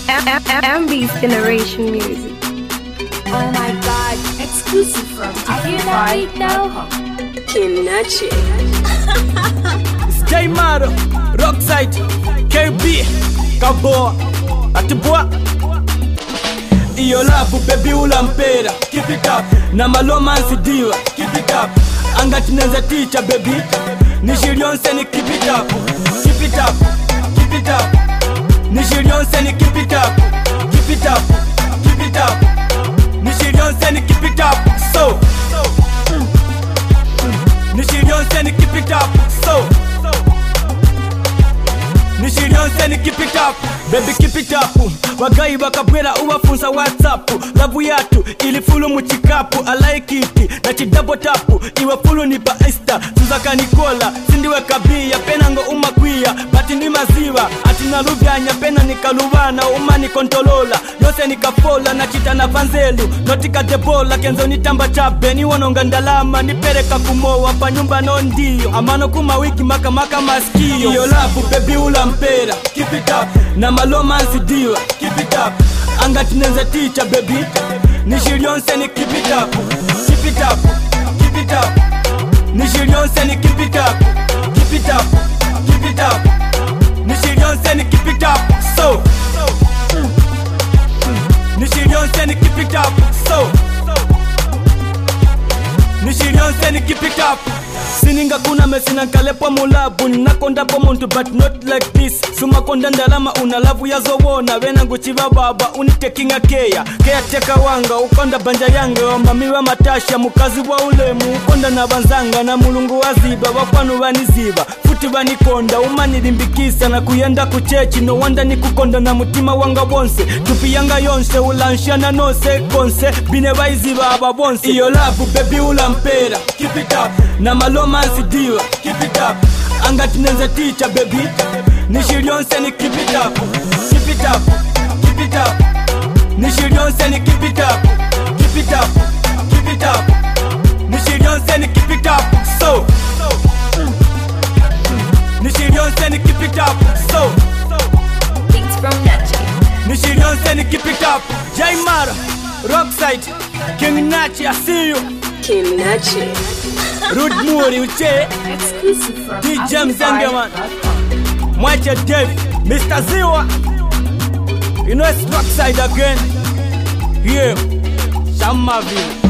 MB's Generation Music. Oh my god, exclusive from Afro5.com. Kinachi. J Maro, Rockside, KB, Cowboy, Atibwa. Iyo labu baby ulampera, keep it up. Na malomansi diwa, keep it up. Angati neza teacher baby, nishirionse ni keep it up. Keep it up, keep it up. Nishirionse ni keep it up. Keep it up, keep it up. Nishirionse ni keep it up. So Nishirionse ni keep it up. So Nishirionse ni keep it up. Baby keep it up. Wagayi bakabwera uwafunza WhatsApp. Lavu yatu ili fulu muchikapu. I like it, na chidabo tapu. Iwe fulu ni pa Insta. Suzaka Nikola, sindiwe kabia. Penango umakwia, bati ni maziwa. Atina luvyanya, pena nikaluvana. Umani kontolola, yose nikafola. Na chita na vanzelu, notika debola. Kenzo nitamba chabe, ni wanonga ndalama. Nipereka kumowa, pa nyumba no ndiyo. Amano kuma wiki maka maskio. Iyo labu baby ulampera, keep it up. Na malomansi diwa, keep it up. Angati neza teacher baby, nishirionse ni keep it up. Keep it up, keep it up. Nishirionse ni keep it up. Keep it up, keep it up. Nishirionse ni keep it up. So Nishirionse ni keep it up. So Nishirionse ni keep it up. Sininga kuna mesina kalepo mulabu. Ninakonda po muntu but not like this. Suma konda ndalama unalavu ya zowona. Wena nguchiva baba unitekinga kea. Kea teka wanga ukonda banja yange. Wamamiwa matasha mukazi wa ulemu. Ukonda na banzanga na mulungu waziba. Wapanu waniziba futi wanikonda. Umani limbikisa na kuyenda kuchechi. No wanda ni kukonda na mutima wanga bonse. Tupi yanga yonse ulansha na nose konse. Bine waiziba aba bonse. Iyo labu baby ulampera, keep it up. Na malomansi diwa, keep it up. Angati neza teacher baby, nishirionse ni keep it up. Keep it up, keep it up. Nishirionse ni keep it up. Keep it up, keep it up. Nishirionse ni keep it up. So Nishirionse ni keep it up. So Beats from Nachi. Nishirionse ni keep it up. J Maro, Rockside, King Nachi, I see you. Kinachi. Rude Muri uche, Exclusive from DJ Mzengeman, Afro5.com. Mwache Dave, Mr. Ziwa. You know it's Rockside again. Yeah, Shamaville.